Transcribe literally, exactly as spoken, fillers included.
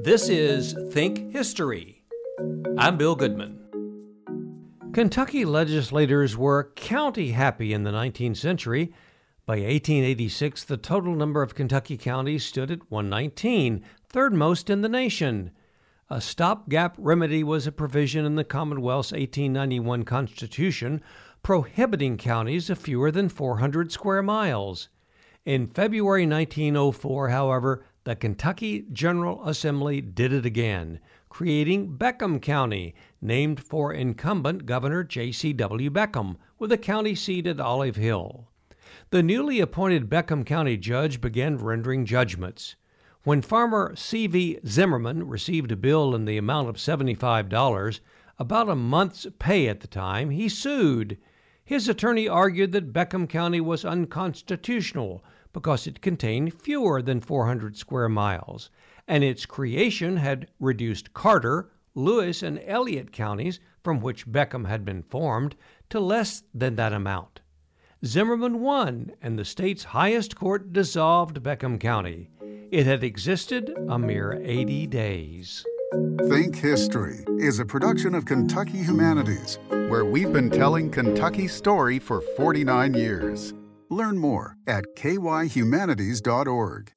This is Think History. I'm Bill Goodman. Kentucky legislators were county happy in the nineteenth century. By eighteen eighty-six, the total number of Kentucky counties stood at one hundred nineteen, third most in the nation. A stopgap remedy was a provision in the Commonwealth's eighteen ninety-one Constitution prohibiting counties of fewer than four hundred square miles. In February nineteen oh four, however, the Kentucky General Assembly did it again, creating Beckham County, named for incumbent Governor J C W Beckham, with a county seat at Olive Hill. The newly appointed Beckham County judge began rendering judgments. When farmer C V Zimmerman received a bill in the amount of seventy-five dollars, about a month's pay at the time, he sued. His attorney argued that Beckham County was unconstitutional because it contained fewer than four hundred square miles, and its creation had reduced Carter, Lewis, and Elliott counties, from which Beckham had been formed, to less than that amount. Zimmerman won, and the state's highest court dissolved Beckham County. It had existed a mere eighty days. Think History is a production of Kentucky Humanities, where we've been telling Kentucky's story for forty-nine years. Learn more at k y humanities dot org.